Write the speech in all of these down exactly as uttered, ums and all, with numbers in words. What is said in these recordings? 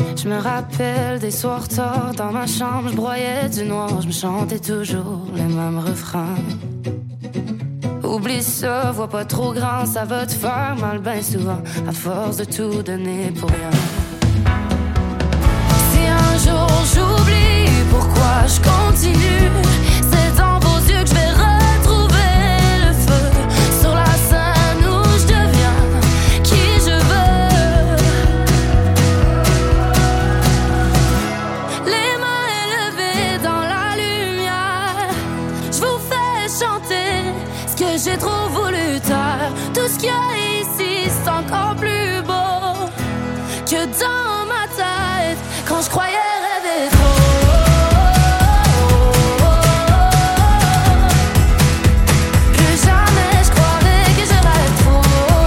Je me rappelle des soirs tard dans ma chambre, je broyais du noir, je me chantais toujours les mêmes refrains. Oublie ça, vois pas trop grand, ça va te faire mal ben souvent, à force de tout donner pour rien. Si un jour j'oublie pourquoi je continue, c'est dans vos yeux que je vais retrouver le feu, sur la scène où je deviens qui je veux. Les mains élevées dans la lumière, je vous fais chanter ce que j'ai trop voulu taire. Tout ce qu'il y a ici c'est encore plus beau que dans ma tête quand je croyais rêver trop. Plus jamais je croyais que je rêve trop.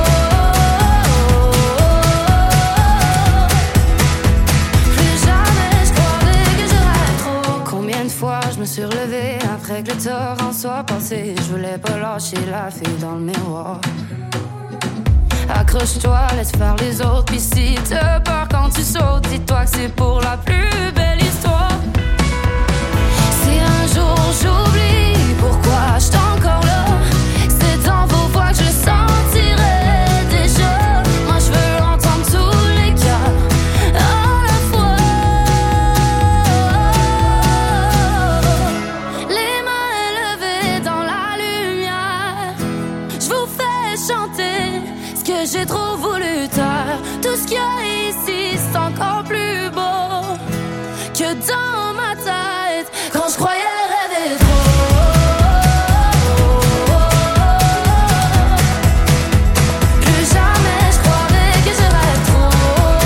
Plus jamais je croyais que je rêve trop. Combien de fois je me suis relevée après que le torrent soit passé, je voulais pas lâcher la fille dans le miroir. Accroche-toi, laisse faire les autres. Pis si t'as peur quand tu sautes, dis-toi que c'est pour la plus belle histoire. Si un jour j'oublie pourquoi j'suis encore là, c'est dans vos voix que je sentirai déjà. Moi je veux entendre tous les cœurs à la fois. Les mains élevées dans la lumière, je vous fais chanter ce que j'ai trop voulu taire. Tout ce qu'il y a ici c'est encore plus beau que dans ma tête quand je croyais rêver trop. Plus jamais je croirais que je rêve trop.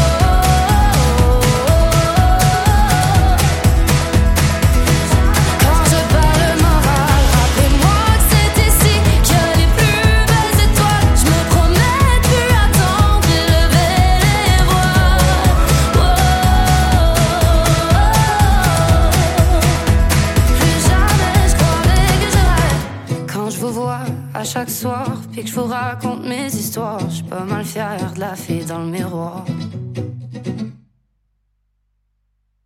Quand je perds le moral, rappelez-moi que c'est ici qu'il y a les plus belles étoiles. Je me promets de plus attendre et lever les voiles. Oh, oh, oh. Plus jamais je croirais que je rêve. Quand je vous vois à chaque soir, puis que je vous raconte mes histoires, je suis pas mal fière de la fille dans le miroir.